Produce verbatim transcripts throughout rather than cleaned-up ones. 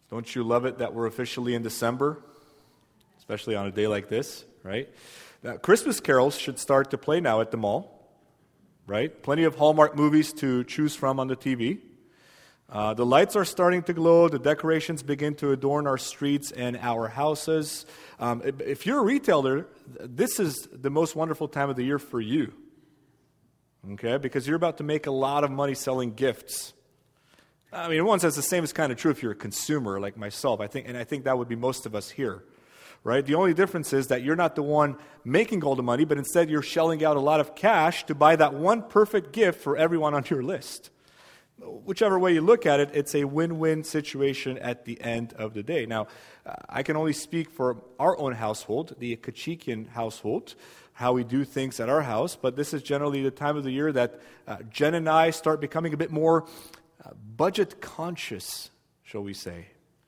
Don't you love it that we're officially in December? Especially on a day like this, right? Now, Christmas carols should start to play now at the mall, right? Plenty of Hallmark movies to choose from on the T V. Uh, the lights are starting to glow. The decorations begin to adorn our streets and our houses. Um, if, if you're a retailer, this is the most wonderful time of the year for you, okay? Because you're about to make a lot of money selling gifts. I mean, in one sense, the same is kind of true if you're a consumer like myself. I think, and I think that would be most of us here, right? The only difference is that you're not the one making all the money, but instead you're shelling out a lot of cash to buy that one perfect gift for everyone on your list. Whichever way you look at it, it's a win-win situation at the end of the day. Now, uh, I can only speak for our own household, the Kachikian household, how we do things at our house, but this is generally the time of the year that uh, Jen and I start becoming a bit more uh, budget conscious, shall we say.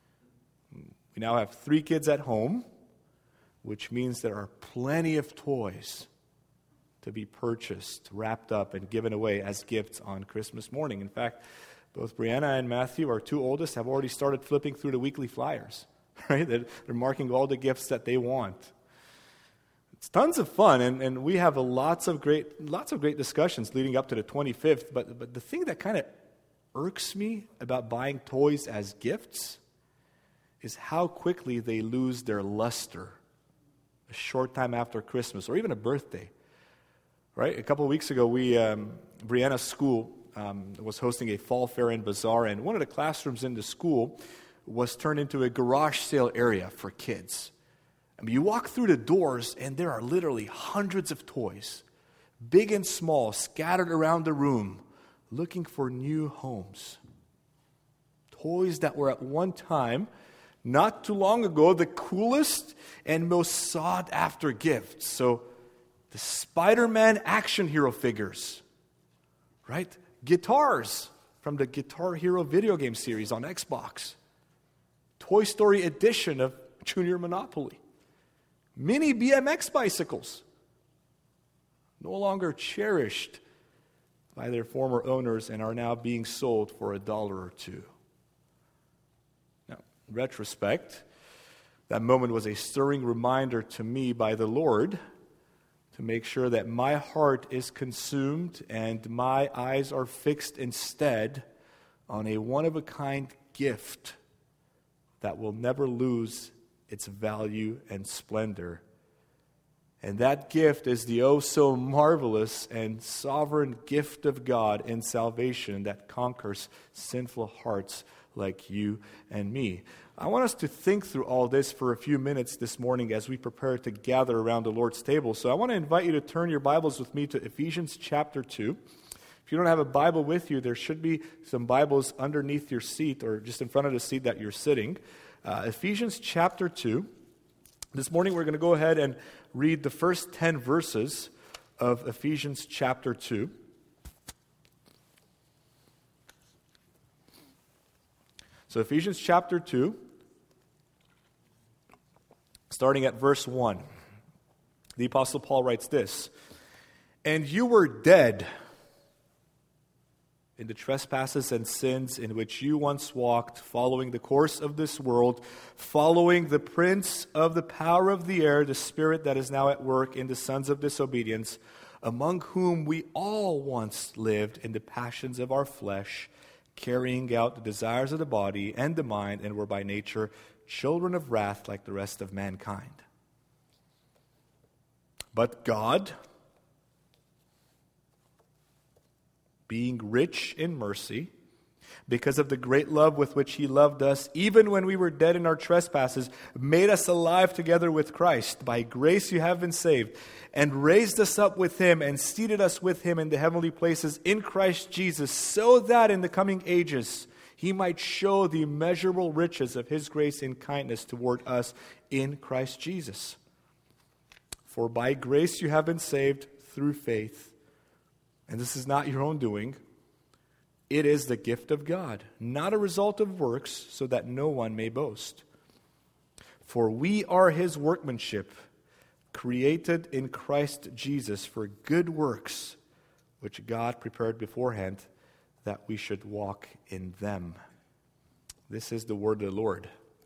We now have three kids at home, which means there are plenty of toys to be purchased, wrapped up, and given away as gifts on Christmas morning. In fact, both Brianna and Matthew, our two oldest, have already started flipping through the weekly flyers, right? They're, they're marking all the gifts that they want. It's tons of fun, and, and we have a lots of great lots of great discussions leading up to the twenty-fifth, but, but the thing that kind of irks me about buying toys as gifts is how quickly they lose their luster a short time after Christmas or even a birthday. Right? A couple of weeks ago, we um, Brianna's school um, was hosting a fall fair and bazaar, and one of the classrooms in the school was turned into a garage sale area for kids. I mean, you walk through the doors, and there are literally hundreds of toys, big and small, scattered around the room, looking for new homes. Toys that were at one time, not too long ago, the coolest and most sought-after gifts. So, the Spider-Man action hero figures, right? Guitars from the Guitar Hero video game series on Xbox. Toy Story edition of Junior Monopoly. Mini B M X bicycles. No longer cherished by their former owners and are now being sold for a dollar or two. Now, in retrospect, that moment was a stirring reminder to me by the Lord to make sure that my heart is consumed and my eyes are fixed instead on a one-of-a-kind gift that will never lose its value and splendor. And that gift is the oh-so-marvelous and sovereign gift of God in salvation that conquers sinful hearts like you and me. I want us to think through all this for a few minutes this morning as we prepare to gather around the Lord's table. So I want to invite you to turn your Bibles with me to Ephesians chapter two. If you don't have a Bible with you, there should be some Bibles underneath your seat or just in front of the seat that you're sitting. Uh, Ephesians chapter two. This morning we're going to go ahead and read the first ten verses of Ephesians chapter two. So Ephesians chapter two, starting at verse one. The Apostle Paul writes this, "And you were dead in the trespasses and sins in which you once walked, following the course of this world, following the prince of the power of the air, the spirit that is now at work in the sons of disobedience, among whom we all once lived in the passions of our flesh, carrying out the desires of the body and the mind, and were by nature children of wrath like the rest of mankind. But God, being rich in mercy, because of the great love with which He loved us, even when we were dead in our trespasses, made us alive together with Christ. By grace you have been saved, and raised us up with Him, and seated us with Him in the heavenly places in Christ Jesus, so that in the coming ages He might show the immeasurable riches of His grace and kindness toward us in Christ Jesus. For by grace you have been saved through faith, and this is not your own doing. It is the gift of God, not a result of works, so that no one may boast. For we are His workmanship, created in Christ Jesus for good works, which God prepared beforehand that we should walk in them." This is the word of the Lord.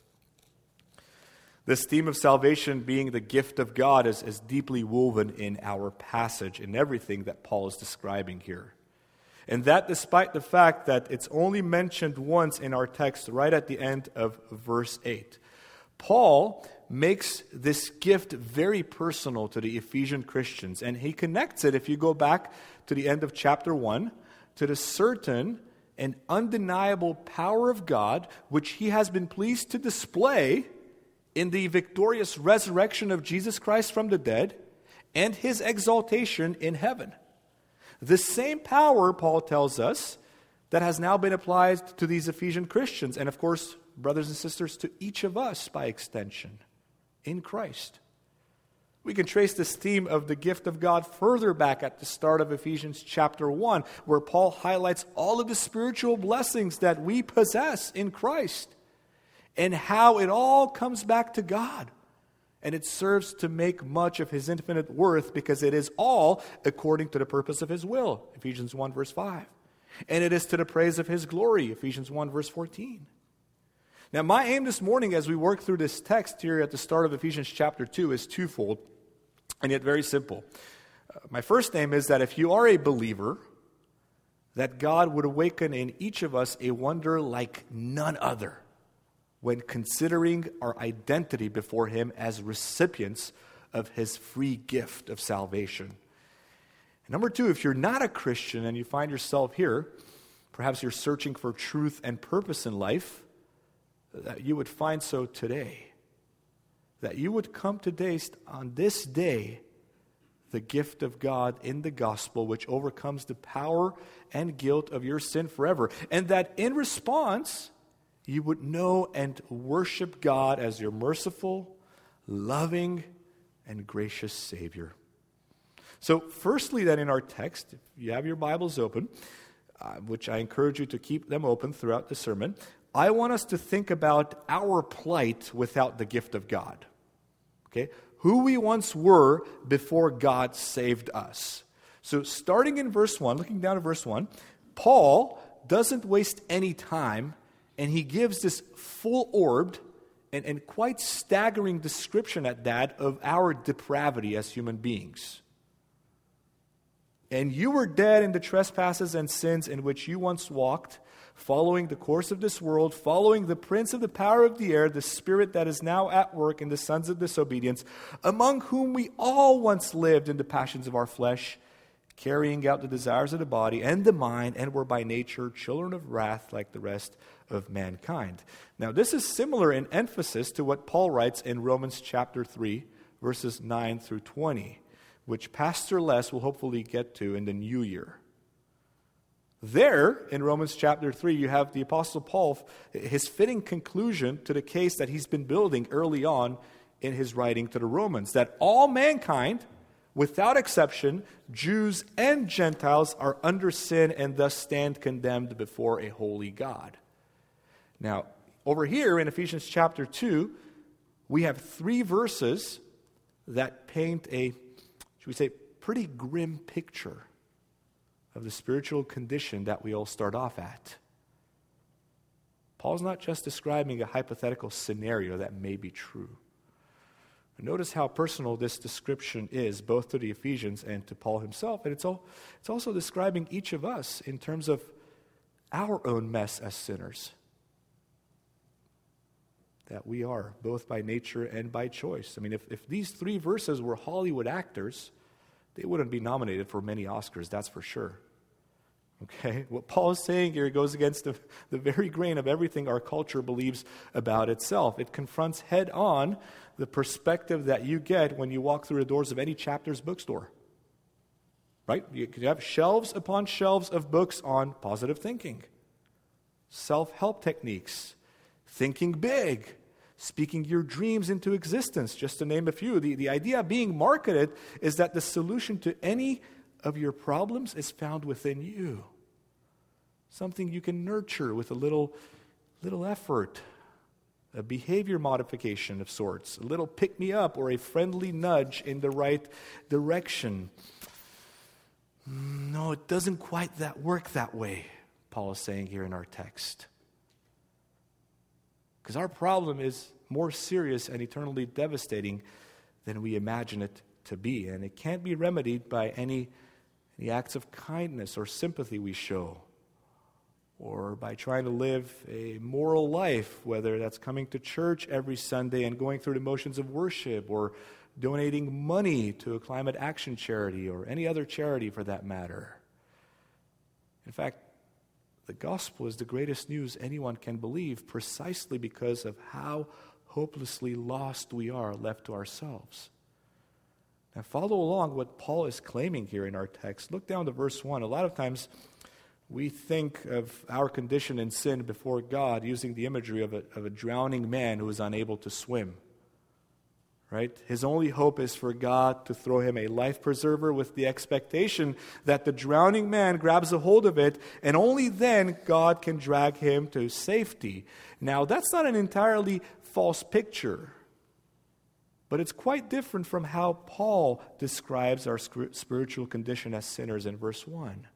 This theme of salvation being the gift of God is, is deeply woven in our passage, in everything that Paul is describing here. And that despite the fact that it's only mentioned once in our text right at the end of verse eight. Paul makes this gift very personal to the Ephesian Christians, and he connects it, if you go back to the end of chapter one, to the certain and undeniable power of God, which he has been pleased to display in the victorious resurrection of Jesus Christ from the dead and his exaltation in heaven. The same power, Paul tells us, that has now been applied to these Ephesian Christians, and of course, brothers and sisters, to each of us by extension, in Christ. We can trace this theme of the gift of God further back at the start of Ephesians chapter one, where Paul highlights all of the spiritual blessings that we possess in Christ, and how it all comes back to God. And it serves to make much of his infinite worth, because it is all according to the purpose of his will, Ephesians one verse five. And it is to the praise of his glory, Ephesians one verse fourteen. Now my aim this morning as we work through this text here at the start of Ephesians chapter two is twofold, and yet very simple. Uh, my first aim is that if you are a believer, that God would awaken in each of us a wonder like none other when considering our identity before him as recipients of his free gift of salvation. And number two, if you're not a Christian and you find yourself here, perhaps you're searching for truth and purpose in life, that you would find so today. That you would come today, on this day, the gift of God in the gospel, which overcomes the power and guilt of your sin forever. And that in response, you would know and worship God as your merciful, loving, and gracious Savior. So firstly then in our text, if you have your Bibles open, uh, which I encourage you to keep them open throughout the sermon, I want us to think about our plight without the gift of God. Okay? Who we once were before God saved us. So starting in verse one, looking down at verse one, Paul doesn't waste any time, and he gives this full-orbed and, and quite staggering description at that of our depravity as human beings. And you were dead in the trespasses and sins in which you once walked, following the course of this world, following the prince of the power of the air, the spirit that is now at work in the sons of disobedience, among whom we all once lived in the passions of our flesh, carrying out the desires of the body and the mind, and were by nature children of wrath like the rest of mankind. Now, this is similar in emphasis to what Paul writes in Romans chapter three, verses nine through twenty, which Pastor Les will hopefully get to in the new year. There, in Romans chapter three, you have the Apostle Paul, his fitting conclusion to the case that he's been building early on in his writing to the Romans, that all mankind, without exception, Jews and Gentiles, are under sin and thus stand condemned before a holy God. Now, over here in Ephesians chapter two, we have three verses that paint a, should we say, pretty grim picture of the spiritual condition that we all start off at. Paul's not just describing a hypothetical scenario that may be true. Notice how personal this description is, both to the Ephesians and to Paul himself. And it's, all, it's also describing each of us in terms of our own mess as sinners. That we are, both by nature and by choice. I mean, if, if these three verses were Hollywood actors, they wouldn't be nominated for many Oscars, that's for sure. Okay? What Paul is saying here goes against the, the very grain of everything our culture believes about itself. It confronts head on the perspective that you get when you walk through the doors of any Chapters bookstore. Right? You could have shelves upon shelves of books on positive thinking, self-help techniques, thinking big, speaking your dreams into existence, just to name a few. The, the idea being marketed is that the solution to any of your problems is found within you. Something you can nurture with a little, little effort, a behavior modification of sorts, a little pick-me-up or a friendly nudge in the right direction. No, it doesn't quite that work that way, Paul is saying here in our text. Because our problem is more serious and eternally devastating than we imagine it to be. And it can't be remedied by any, any acts of kindness or sympathy we show, or by trying to live a moral life, whether that's coming to church every Sunday and going through the motions of worship, or donating money to a climate action charity or any other charity for that matter. In fact, the gospel is the greatest news anyone can believe precisely because of how hopelessly lost we are left to ourselves. Now follow along what Paul is claiming here in our text. Look down to verse one. A lot of times we think of our condition in sin before God using the imagery of a, of a drowning man who is unable to swim. Right? His only hope is for God to throw him a life preserver with the expectation that the drowning man grabs a hold of it, and only then God can drag him to safety. Now, that's not an entirely false picture, but it's quite different from how Paul describes our spiritual condition as sinners in verse one.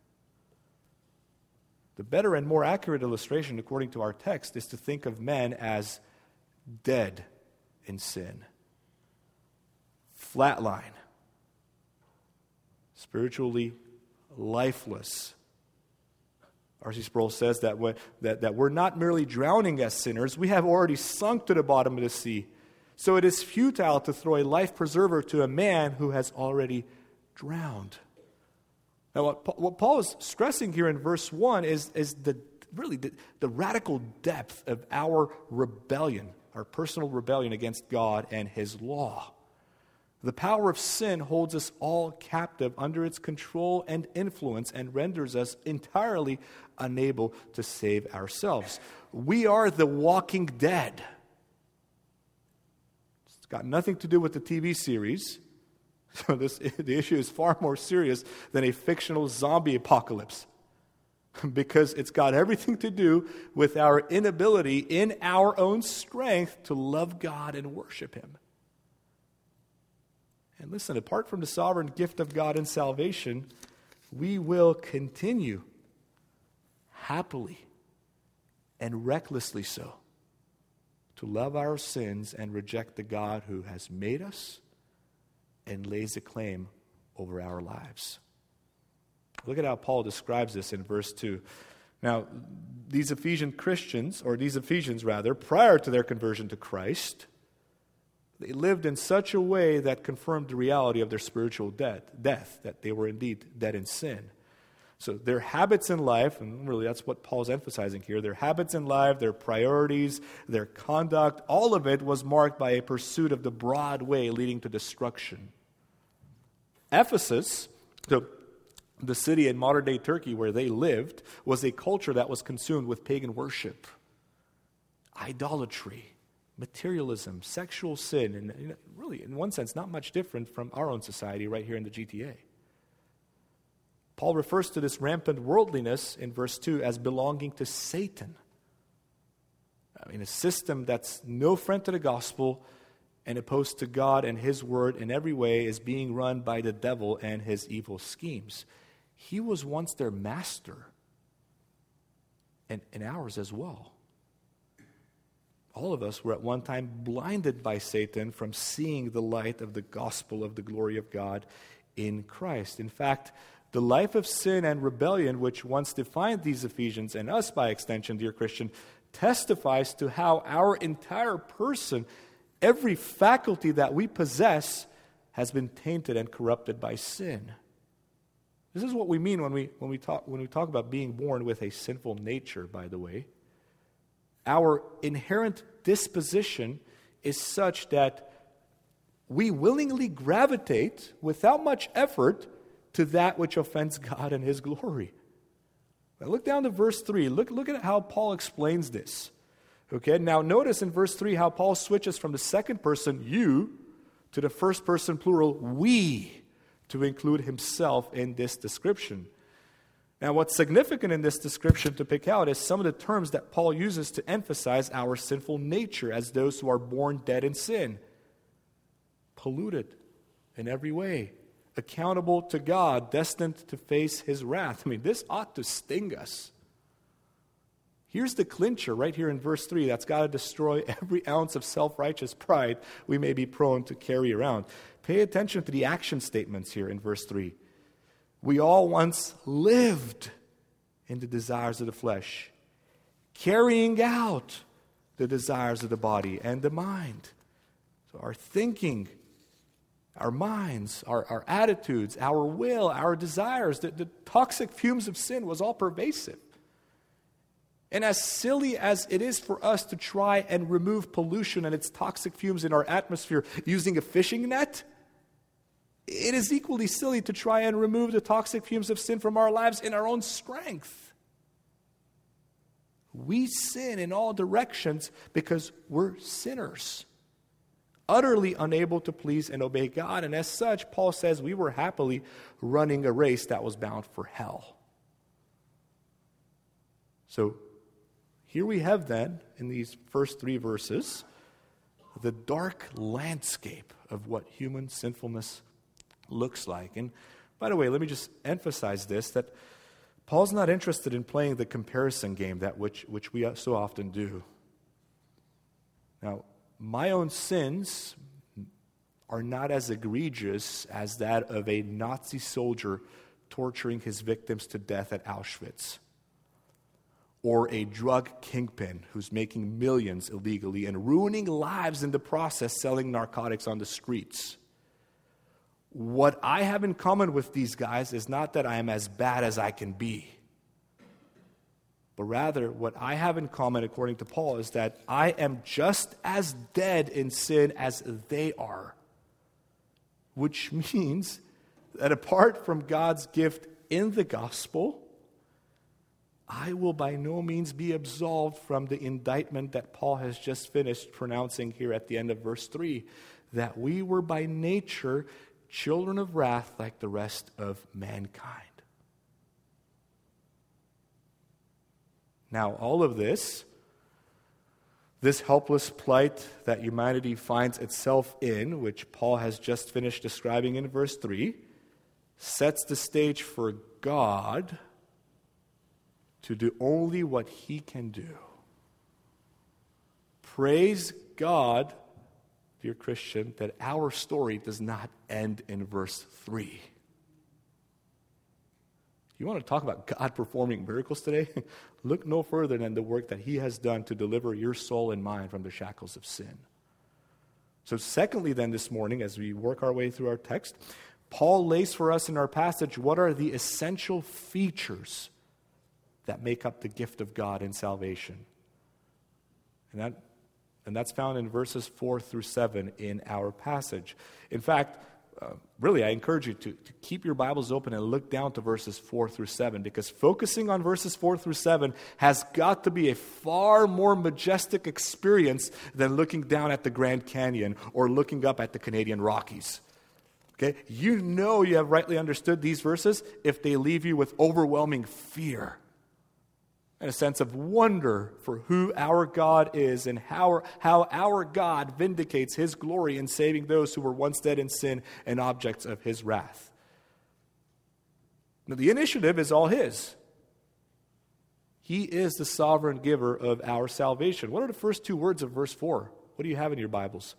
The better and more accurate illustration, according to our text, is to think of men as dead in sin. Flatline, spiritually lifeless. R C Sproul says that, when, that, that we're not merely drowning as sinners, we have already sunk to the bottom of the sea. So it is futile to throw a life preserver to a man who has already drowned. Now, what, what Paul is stressing here in verse one is, is the really the, the radical depth of our rebellion, our personal rebellion against God and His law. The power of sin holds us all captive under its control and influence and renders us entirely unable to save ourselves. We are the walking dead. It's got nothing to do with the T V series. So this, the issue is far more serious than a fictional zombie apocalypse, because it's got everything to do with our inability in our own strength to love God and worship Him. And listen, apart from the sovereign gift of God in salvation, we will continue happily and recklessly so to love our sins and reject the God who has made us and lays a claim over our lives. Look at how Paul describes this in verse two. Now, these Ephesian Christians, or these Ephesians rather, prior to their conversion to Christ, they lived in such a way that confirmed the reality of their spiritual death, death, that they were indeed dead in sin. So their habits in life, and really that's what Paul's emphasizing here, their habits in life, their priorities, their conduct, all of it was marked by a pursuit of the broad way leading to destruction. Ephesus, the, the city in modern-day Turkey where they lived, was a culture that was consumed with pagan worship, idolatry, materialism, sexual sin, and really, in one sense, not much different from our own society right here in the G T A. Paul refers to this rampant worldliness in verse two as belonging to Satan. I mean, a system that's no friend to the gospel and opposed to God and His word in every way is being run by the devil and his evil schemes. He was once their master, and, and ours as well. All of us were at one time blinded by Satan from seeing the light of the gospel of the glory of God in Christ. In fact, the life of sin and rebellion, which once defined these Ephesians and us by extension, dear Christian, testifies to how our entire person, every faculty that we possess, has been tainted and corrupted by sin. This is what we mean when we when we talk when we talk about being born with a sinful nature, by the way. Our inherent disposition is such that we willingly gravitate without much effort to that which offends God and His glory. Now look down to verse three. Look, look at how Paul explains this. Okay, now notice in verse three how Paul switches from the second person, you, to the first person plural, we, to include himself in this description. Now, what's significant in this description to pick out is some of the terms that Paul uses to emphasize our sinful nature as those who are born dead in sin. Polluted in every way, accountable to God, destined to face His wrath. I mean, this ought to sting us. Here's the clincher right here in verse three that's got to destroy every ounce of self-righteous pride we may be prone to carry around. Pay attention to the action statements here in verse three. We all once lived in the desires of the flesh, carrying out the desires of the body and the mind. So our thinking, our minds, our, our attitudes, our will, our desires, the, the toxic fumes of sin was all pervasive. And as silly as it is for us to try and remove pollution and its toxic fumes in our atmosphere using a fishing net, it is equally silly to try and remove the toxic fumes of sin from our lives in our own strength. We sin in all directions because we're sinners, utterly unable to please and obey God. And as such, Paul says we were happily running a race that was bound for hell. So here we have then, in these first three verses, the dark landscape of what human sinfulness looks like. And by the way, let me just emphasize this, that Paul's not interested in playing the comparison game, that which, which we so often do. Now, my own sins are not as egregious as that of a Nazi soldier torturing his victims to death at Auschwitz, or a drug kingpin who's making millions illegally and ruining lives in the process selling narcotics on the streets. What I have in common with these guys is not that I am as bad as I can be, but rather what I have in common, according to Paul, is that I am just as dead in sin as they are, which means that apart from God's gift in the gospel, I will by no means be absolved from the indictment that Paul has just finished pronouncing here at the end of verse three, that we were by nature children of wrath like the rest of mankind. Now, all of this, this helpless plight that humanity finds itself in, which Paul has just finished describing in verse three, sets the stage for God to do only what He can do. Praise God, dear Christian, that our story does not end in verse three. You want to talk about God performing miracles today? Look no further than the work that He has done to deliver your soul and mind from the shackles of sin. So secondly then this morning, as we work our way through our text, Paul lays for us in our passage what are the essential features that make up the gift of God in salvation. And that and that's found in verses four through seven in our passage. In fact, uh, really, I encourage you to, to keep your Bibles open and look down to verses four through seven, because focusing on verses four through seven has got to be a far more majestic experience than looking down at the Grand Canyon or looking up at the Canadian Rockies. Okay? You know you have rightly understood these verses if they leave you with overwhelming fear and a sense of wonder for who our God is and how, how our God vindicates His glory in saving those who were once dead in sin and objects of His wrath. Now, the initiative is all His. He is the sovereign giver of our salvation. What are the first two words of verse four? What do you have in your Bibles?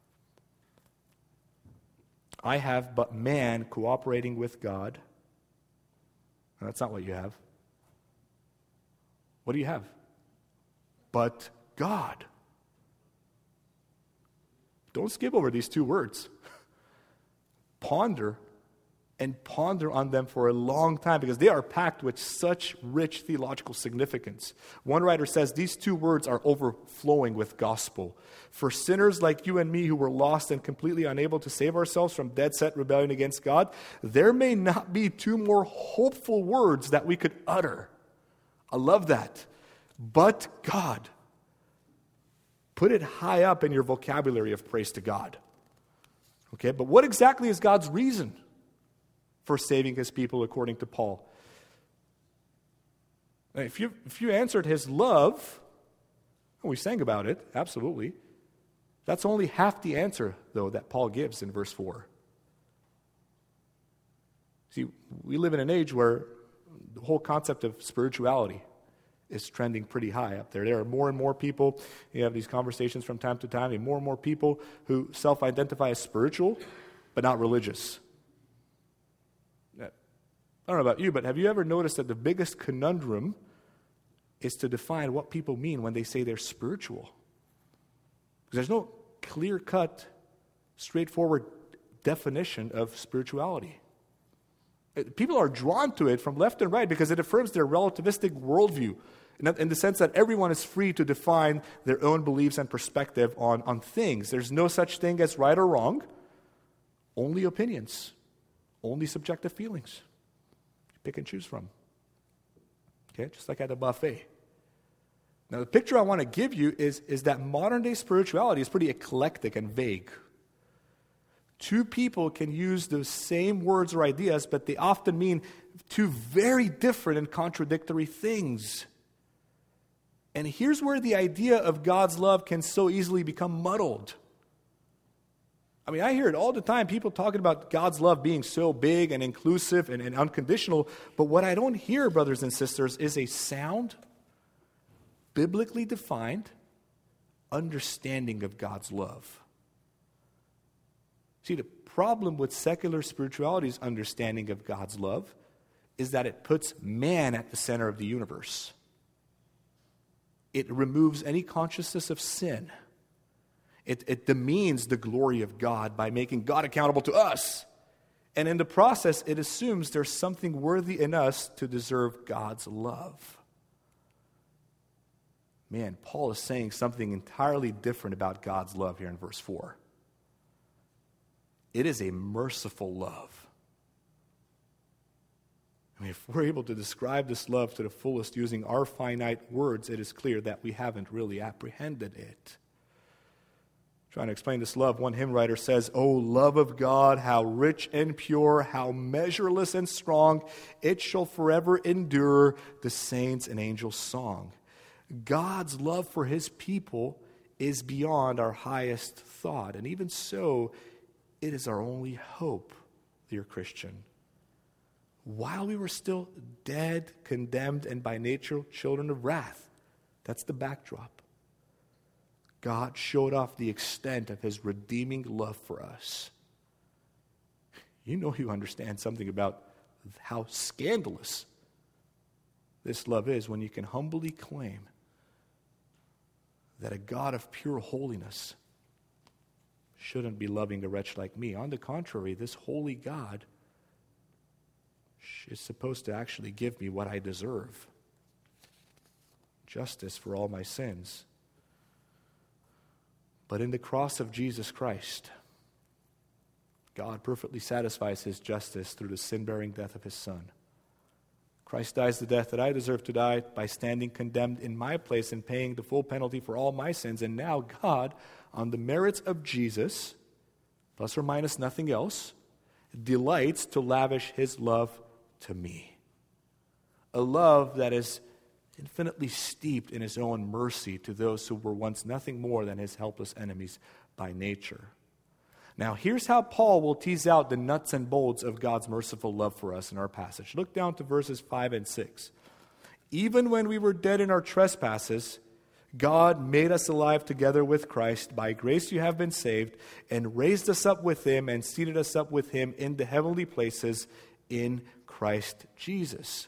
I have but man cooperating with God. No, that's not what you have. What do you have? But God. Don't skip over these two words. Ponder and ponder on them for a long time, because they are packed with such rich theological significance. One writer says these two words are overflowing with gospel. For sinners like you and me who were lost and completely unable to save ourselves from dead-set rebellion against God, there may not be two more hopeful words that we could utter. I love that. But God. Put it high up in your vocabulary of praise to God. Okay, but what exactly is God's reason for saving His people according to Paul? If you, if you answered His love, and we sang about it, absolutely. That's only half the answer, though, that Paul gives in verse four. See, we live in an age where the whole concept of spirituality is trending pretty high up there. There are more and more people, you have these conversations from time to time, and more and more people who self-identify as spiritual, but not religious. I don't know about you, but have you ever noticed that the biggest conundrum is to define what people mean when they say they're spiritual? Because there's no clear-cut, straightforward definition of spirituality. People are drawn to it from left and right because it affirms their relativistic worldview, in the sense that everyone is free to define their own beliefs and perspective on, on things. There's no such thing as right or wrong, only opinions, only subjective feelings. You pick and choose from. Okay, just like at a buffet. Now, the picture I want to give you is, is that modern-day spirituality is pretty eclectic and vague. Two people can use the same words or ideas, but they often mean two very different and contradictory things. And here's where the idea of God's love can so easily become muddled. I mean, I hear it all the time, people talking about God's love being so big and inclusive and, and unconditional, but what I don't hear, brothers and sisters, is a sound, biblically defined understanding of God's love. See, the problem with secular spirituality's understanding of God's love is that it puts man at the center of the universe. It removes any consciousness of sin. It, it demeans the glory of God by making God accountable to us. And in the process, it assumes there's something worthy in us to deserve God's love. Man, Paul is saying something entirely different about God's love here in verse four. It is a merciful love. I mean, if we're able to describe this love to the fullest using our finite words, it is clear that we haven't really apprehended it. Trying to explain this love, one hymn writer says, "O love of God, how rich and pure, how measureless and strong, it shall forever endure, the saints' and angels' song." God's love for his people is beyond our highest thought, and even so, it is our only hope, dear Christian. While we were still dead, condemned, and by nature children of wrath, that's the backdrop. God showed off the extent of his redeeming love for us. You know you understand something about how scandalous this love is when you can humbly claim that a God of pure holiness shouldn't be loving a wretch like me. On the contrary, this holy God is supposed to actually give me what I deserve. Justice for all my sins. But in the cross of Jesus Christ, God perfectly satisfies his justice through the sin-bearing death of his Son. Christ dies the death that I deserve to die by standing condemned in my place and paying the full penalty for all my sins. And now God, on the merits of Jesus, plus or minus nothing else, delights to lavish his love to me. A love that is infinitely steeped in his own mercy to those who were once nothing more than his helpless enemies by nature. Now, here's how Paul will tease out the nuts and bolts of God's merciful love for us in our passage. Look down to verses five and six. Even when we were dead in our trespasses, God made us alive together with Christ. By grace you have been saved, and raised us up with him and seated us up with him in the heavenly places in Christ Jesus.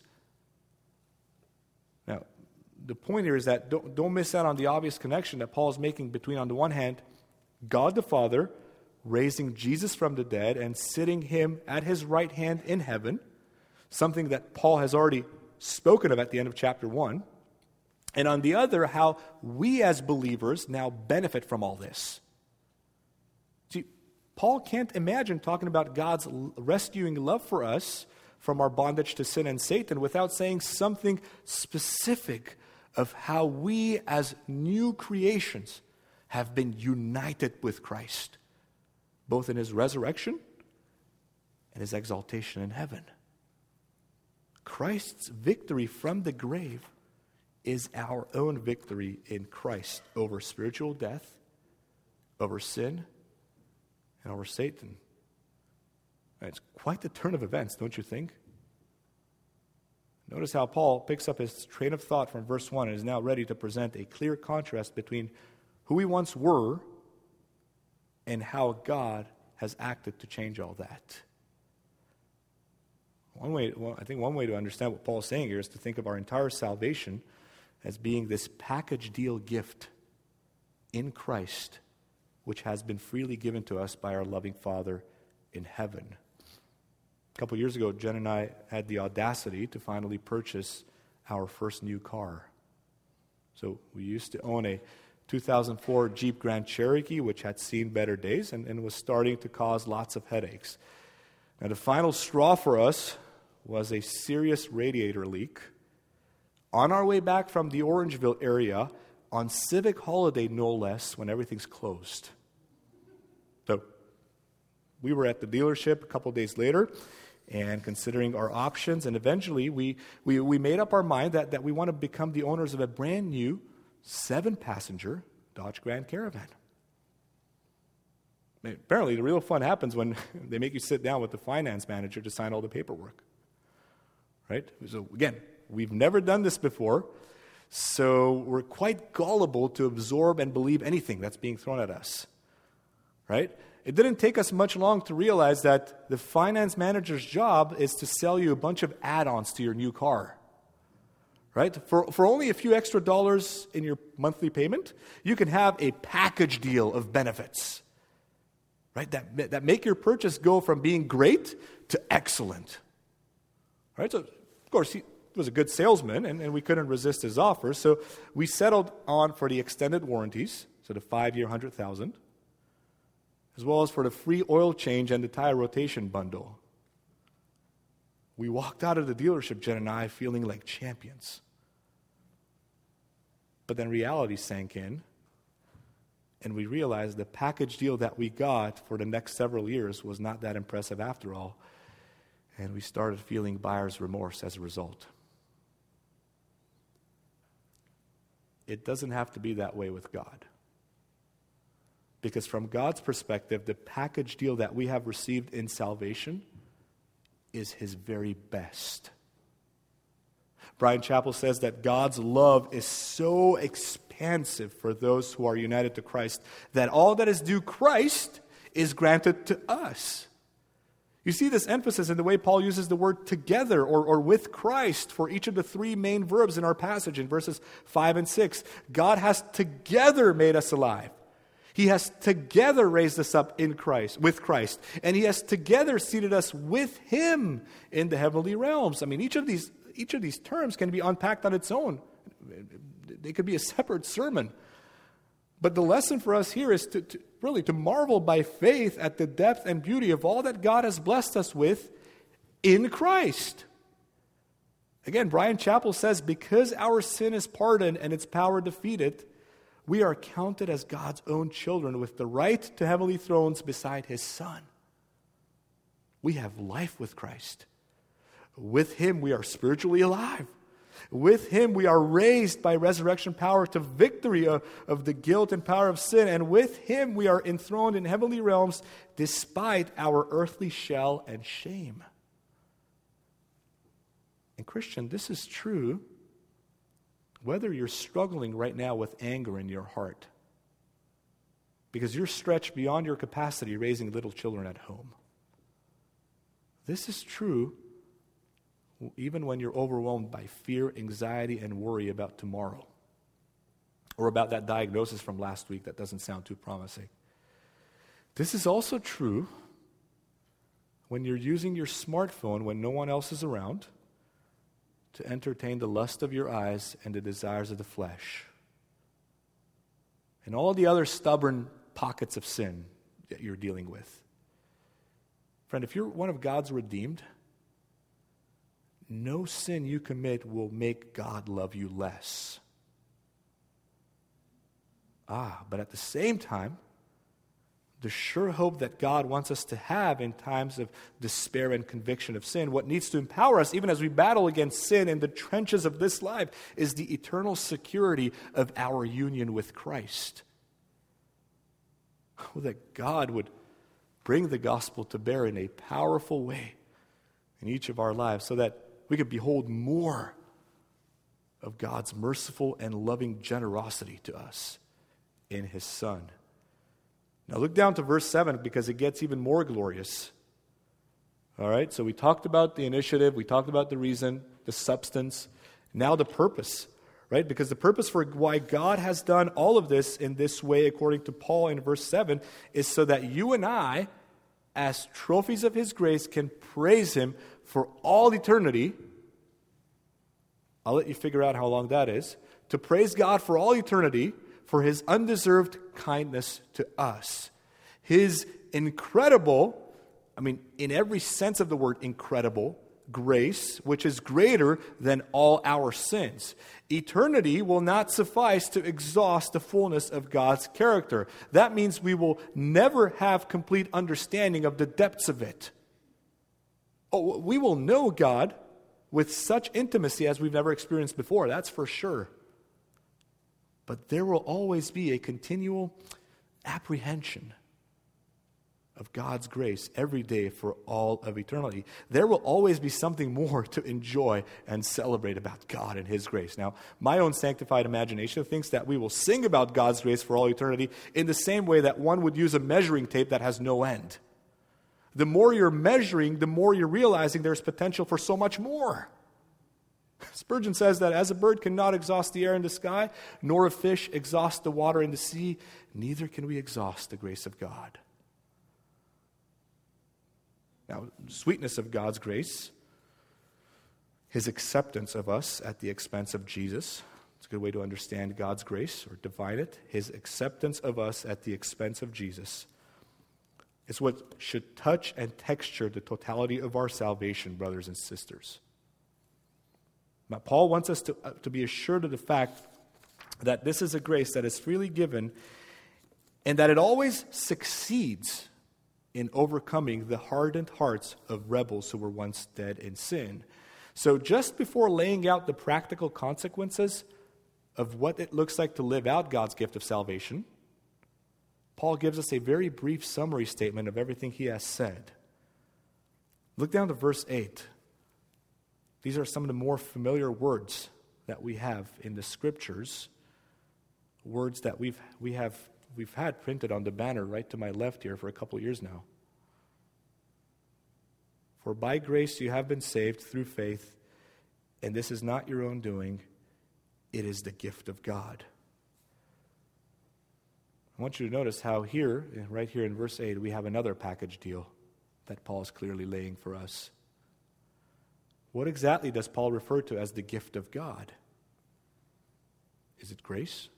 Now, the point here is that don't, don't miss out on the obvious connection that Paul is making between, on the one hand, God the Father raising Jesus from the dead and sitting him at his right hand in heaven, something that Paul has already spoken of at the end of chapter one. And on the other, how we as believers now benefit from all this. See, Paul can't imagine talking about God's rescuing love for us from our bondage to sin and Satan without saying something specific of how we as new creations have been united with Christ, both in his resurrection and his exaltation in heaven. Christ's victory from the grave is our own victory in Christ over spiritual death, over sin, and over Satan. And it's quite the turn of events, don't you think? Notice how Paul picks up his train of thought from verse one and is now ready to present a clear contrast between who we once were and how God has acted to change all that. One way, well, I think one way to understand what Paul is saying here is to think of our entire salvation as being this package deal gift in Christ, which has been freely given to us by our loving Father in heaven. A couple years ago, Jen and I had the audacity to finally purchase our first new car. So we used to own a two thousand four Jeep Grand Cherokee, which had seen better days and, and was starting to cause lots of headaches. Now, the final straw for us was a serious radiator leak on our way back from the Orangeville area on civic holiday, no less, when everything's closed. So we were at the dealership a couple days later and considering our options, and eventually we, we, we made up our mind that, that we want to become the owners of a brand new seven-passenger Dodge Grand Caravan. Apparently, the real fun happens when they make you sit down with the finance manager to sign all the paperwork. Right? So again, we've never done this before, so we're quite gullible to absorb and believe anything that's being thrown at us. Right? It didn't take us much long to realize that the finance manager's job is to sell you a bunch of add-ons to your new car. Right? For, for only a few extra dollars in your monthly payment, you can have a package deal of benefits. Right? That, that make your purchase go from being great to excellent. Right? So, of course, he was a good salesman, and, and we couldn't resist his offer, so we settled on for the extended warranties, so the five-year, one hundred thousand dollars, as well as for the free oil change and the tire rotation bundle. We walked out of the dealership, Jen and I, feeling like champions. But then reality sank in, and we realized the package deal that we got for the next several years was not that impressive after all, and we started feeling buyer's remorse as a result. It doesn't have to be that way with God. Because from God's perspective, the package deal that we have received in salvation is His very best. Brian Chappell says that God's love is so expansive for those who are united to Christ that all that is due Christ is granted to us. You see this emphasis in the way Paul uses the word together or, or with Christ for each of the three main verbs in our passage in verses five and six. God has together made us alive. He has together raised us up in Christ, with Christ, and He has together seated us with Him in the heavenly realms. I mean, each of these each of these terms can be unpacked on its own. They could be a separate sermon. But the lesson for us here is to, to really to marvel by faith at the depth and beauty of all that God has blessed us with in Christ. Again, Brian Chappell says, because our sin is pardoned and its power defeated, we are counted as God's own children with the right to heavenly thrones beside His Son. We have life with Christ. With Him we are spiritually alive. With Him we are raised by resurrection power to victory of, of the guilt and power of sin. And with Him we are enthroned in heavenly realms despite our earthly shell and shame. And Christian, this is true whether you're struggling right now with anger in your heart because you're stretched beyond your capacity raising little children at home. This is true even when you're overwhelmed by fear, anxiety, and worry about tomorrow or about that diagnosis from last week that doesn't sound too promising. This is also true when you're using your smartphone when no one else is around to entertain the lust of your eyes and the desires of the flesh, and all the other stubborn pockets of sin that you're dealing with. Friend, if you're one of God's redeemed, no sin you commit will make God love you less. Ah, but at the same time, the sure hope that God wants us to have in times of despair and conviction of sin, what needs to empower us even as we battle against sin in the trenches of this life, is the eternal security of our union with Christ. Oh, that God would bring the gospel to bear in a powerful way in each of our lives so that we could behold more of God's merciful and loving generosity to us in His Son. Now look down to verse seven because it gets even more glorious. All right, so we talked about the initiative, we talked about the reason, the substance, now the purpose, right? Because the purpose for why God has done all of this in this way, according to Paul in verse seven, is so that you and I, as trophies of His grace, can praise Him for all eternity. I'll let you figure out how long that is. To praise God for all eternity for His undeserved kindness to us. His incredible, I mean, in every sense of the word incredible, grace, which is greater than all our sins. Eternity will not suffice to exhaust the fullness of God's character. That means we will never have complete understanding of the depths of it. Oh, we will know God with such intimacy as we've never experienced before, that's for sure. But there will always be a continual apprehension of God's grace every day for all of eternity. There will always be something more to enjoy and celebrate about God and His grace. Now, my own sanctified imagination thinks that we will sing about God's grace for all eternity in the same way that one would use a measuring tape that has no end. The more you're measuring, the more you're realizing there's potential for so much more. Spurgeon says that as a bird cannot exhaust the air in the sky, nor a fish exhaust the water in the sea, neither can we exhaust the grace of God. Now, sweetness of God's grace, His acceptance of us at the expense of Jesus. It's a good way to understand God's grace or define it. His acceptance of us at the expense of Jesus. It's what should touch and texture the totality of our salvation, brothers and sisters. Now, Paul wants us to, uh, to be assured of the fact that this is a grace that is freely given and that it always succeeds in overcoming the hardened hearts of rebels who were once dead in sin. So just before laying out the practical consequences of what it looks like to live out God's gift of salvation, Paul gives us a very brief summary statement of everything he has said. Look down to verse eight. These are some of the more familiar words that we have in the Scriptures, words that we've we have we've had printed on the banner right to my left here for a couple years now. For by grace you have been saved through faith, and this is not your own doing, it is the gift of God. I want you to notice how here, right here in verse eight, we have another package deal that Paul is clearly laying for us. What exactly does Paul refer to as the gift of God? Is it grace?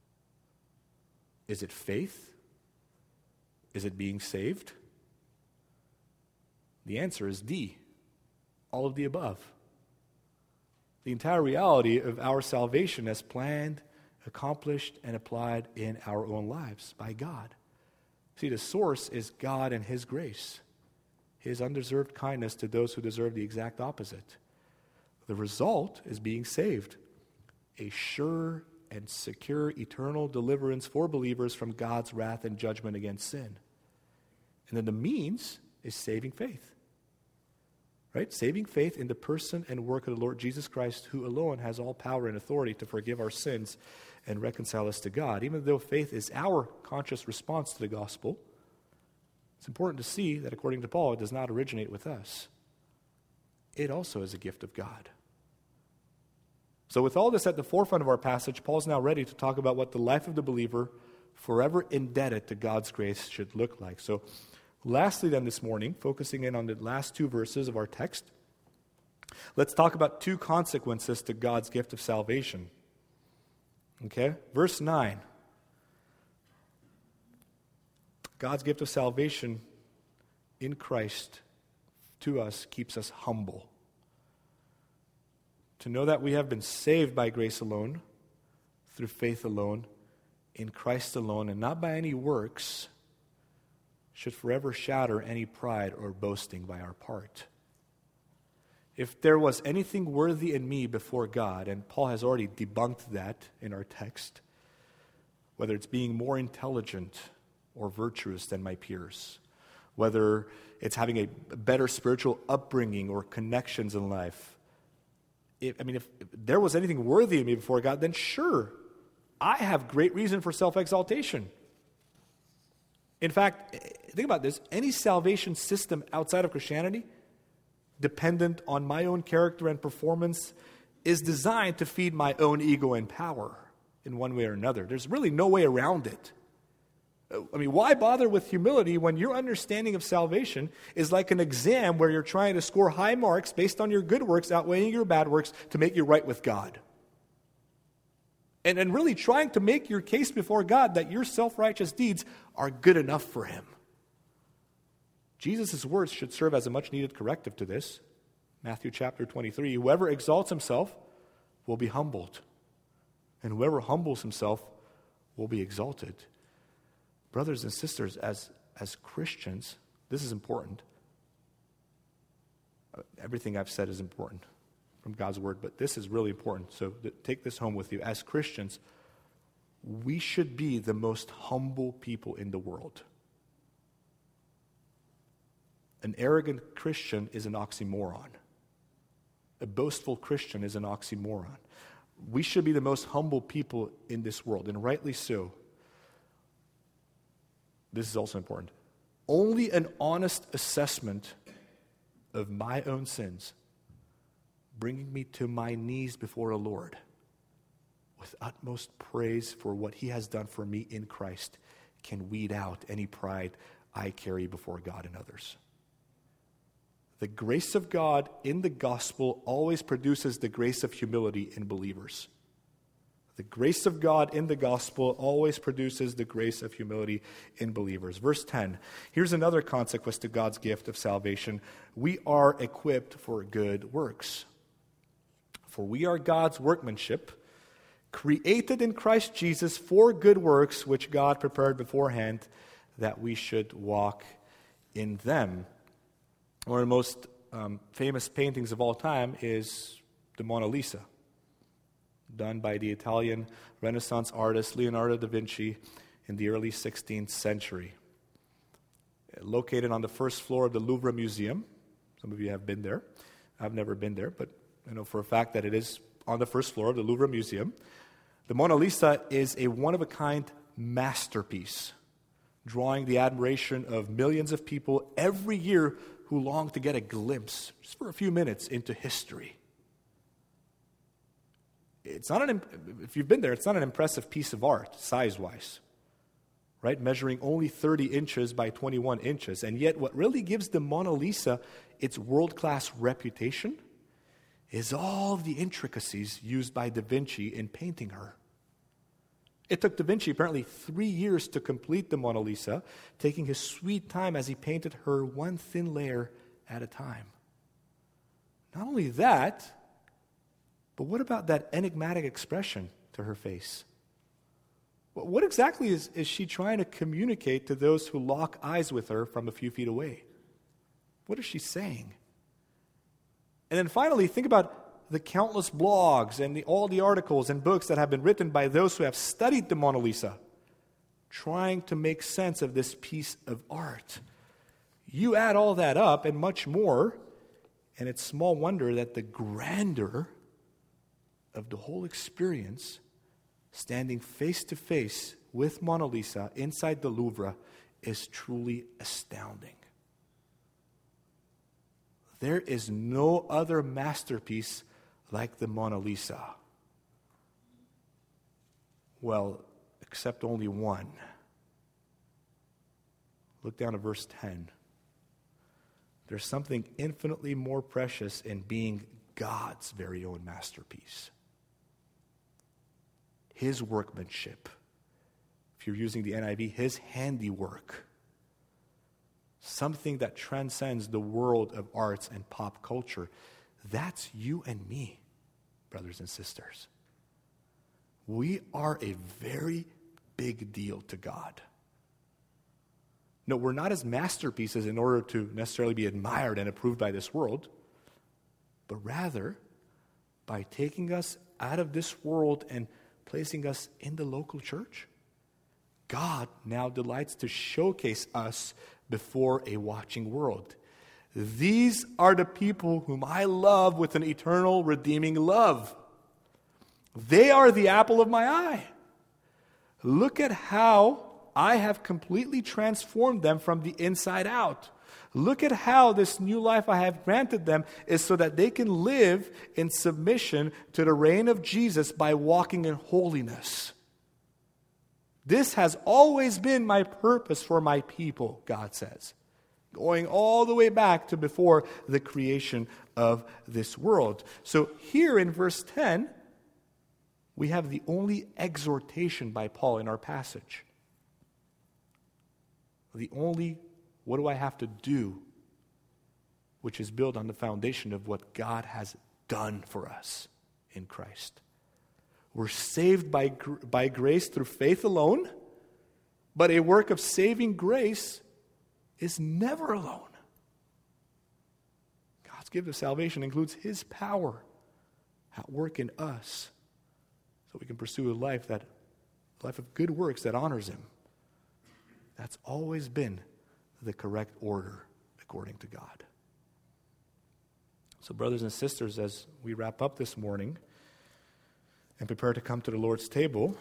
Is it faith? Is it being saved? The answer is D, all of the above. The entire reality of our salvation as planned, accomplished, and applied in our own lives by God. See, the source is God and His grace, His undeserved kindness to those who deserve the exact opposite. The result is being saved, a sure and secure eternal deliverance for believers from God's wrath and judgment against sin. And then the means is saving faith. Right? Saving faith in the person and work of the Lord Jesus Christ, who alone has all power and authority to forgive our sins and reconcile us to God. Even though faith is our conscious response to the gospel, it's important to see that according to Paul, it does not originate with us. It also is a gift of God. So with all this at the forefront of our passage, Paul's now ready to talk about what the life of the believer, forever indebted to God's grace, should look like. So lastly then this morning, focusing in on the last two verses of our text, let's talk about two consequences to God's gift of salvation. Okay? Verse nine. God's gift of salvation in Christ to us keeps us humble. To know that we have been saved by grace alone, through faith alone, in Christ alone, and not by any works, should forever shatter any pride or boasting by our part. If there was anything worthy in me before God, and Paul has already debunked that in our text, whether it's being more intelligent or virtuous than my peers, whether it's having a better spiritual upbringing or connections in life, if, I mean, if, if there was anything worthy of me before God, then sure, I have great reason for self-exaltation. In fact, think about this. Any salvation system outside of Christianity, dependent on my own character and performance, is designed to feed my own ego and power in one way or another. There's really no way around it. I mean, why bother with humility when your understanding of salvation is like an exam where you're trying to score high marks based on your good works outweighing your bad works to make you right with God? And, and really trying to make your case before God that your self-righteous deeds are good enough for Him. Jesus' words should serve as a much-needed corrective to this. Matthew chapter twenty-three, whoever exalts himself will be humbled, and whoever humbles himself will be exalted. Brothers and sisters, as, as Christians, this is important. Everything I've said is important from God's Word, but this is really important. So th- take this home with you. As Christians, we should be the most humble people in the world. An arrogant Christian is an oxymoron. A boastful Christian is an oxymoron. We should be the most humble people in this world, and rightly so. This is also important. Only an honest assessment of my own sins, bringing me to my knees before the Lord with utmost praise for what He has done for me in Christ, can weed out any pride I carry before God and others. The grace of God in the gospel always produces the grace of humility in believers. The grace of God in the gospel always produces the grace of humility in believers. Verse ten, here's another consequence to God's gift of salvation. We are equipped for good works. For we are God's workmanship, created in Christ Jesus for good works, which God prepared beforehand that we should walk in them. One of the most um, famous paintings of all time is the Mona Lisa, done by the Italian Renaissance artist Leonardo da Vinci in the early sixteenth century. Located on the first floor of the Louvre Museum. Some of you have been there. I've never been there, but I know for a fact that it is on the first floor of the Louvre Museum. The Mona Lisa is a one-of-a-kind masterpiece, drawing the admiration of millions of people every year who long to get a glimpse, just for a few minutes, into history. It's not an, if you've been there, it's not an impressive piece of art, size-wise, right? Measuring only thirty inches by twenty-one inches. And yet what really gives the Mona Lisa its world-class reputation is all the intricacies used by Da Vinci in painting her. It took Da Vinci apparently three years to complete the Mona Lisa, taking his sweet time as he painted her one thin layer at a time. Not only that, but what about that enigmatic expression to her face? What exactly is, is she trying to communicate to those who lock eyes with her from a few feet away? What is she saying? And then finally, think about the countless blogs and the, all the articles and books that have been written by those who have studied the Mona Lisa, trying to make sense of this piece of art. You add all that up and much more, and it's small wonder that the grandeur of the whole experience, standing face to face with Mona Lisa inside the Louvre, is truly astounding. There is no other masterpiece like the Mona Lisa. Well, except only one. Look down at verse ten. There's something infinitely more precious in being God's very own masterpiece. His workmanship. If you're using the N I V, His handiwork. Something that transcends the world of arts and pop culture. That's you and me, brothers and sisters. We are a very big deal to God. No, we're not His masterpieces in order to necessarily be admired and approved by this world, but rather by taking us out of this world and placing us in the local church. God now delights to showcase us before a watching world. These are the people whom I love with an eternal, redeeming love. They are the apple of my eye. Look at how I have completely transformed them from the inside out. Look at how this new life I have granted them is so that they can live in submission to the reign of Jesus by walking in holiness. This has always been my purpose for my people, God says, going all the way back to before the creation of this world. So here in verse ten, we have the only exhortation by Paul in our passage. The only, what do I have to do, which is built on the foundation of what God has done for us in Christ. We're saved by, by grace through faith alone, but a work of saving grace is never alone. God's gift of salvation includes His power at work in us, so we can pursue a life that, a life of good works that honors Him. That's always been the correct order according to God. So, brothers and sisters, as we wrap up this morning and prepare to come to the Lord's table,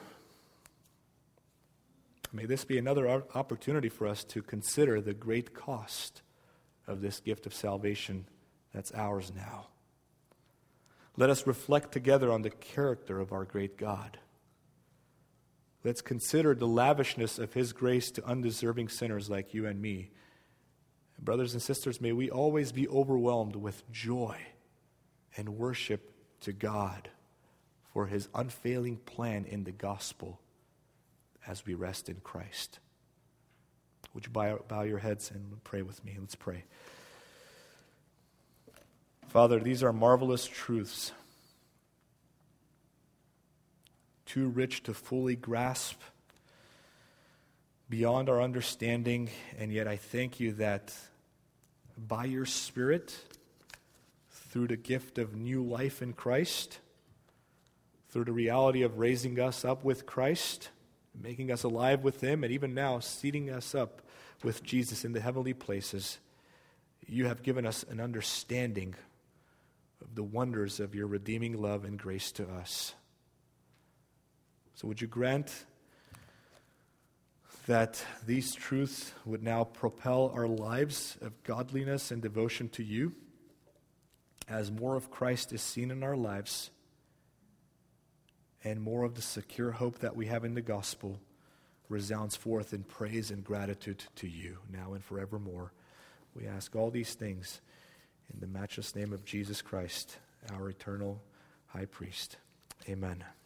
may this be another opportunity for us to consider the great cost of this gift of salvation that's ours now. Let us reflect together on the character of our great God. Let's consider the lavishness of His grace to undeserving sinners like you and me. Brothers and sisters, may we always be overwhelmed with joy and worship to God for His unfailing plan in the gospel as we rest in Christ. Would you bow, bow your heads and pray with me? Let's pray. Father, these are marvelous truths, too rich to fully grasp, beyond our understanding, and yet I thank you that by your Spirit, through the gift of new life in Christ, through the reality of raising us up with Christ, making us alive with Him, and even now seating us up with Jesus in the heavenly places, you have given us an understanding of the wonders of your redeeming love and grace to us. So would you grant that these truths would now propel our lives of godliness and devotion to you as more of Christ is seen in our lives and more of the secure hope that we have in the gospel resounds forth in praise and gratitude to you now and forevermore. We ask all these things in the matchless name of Jesus Christ, our eternal high priest. Amen.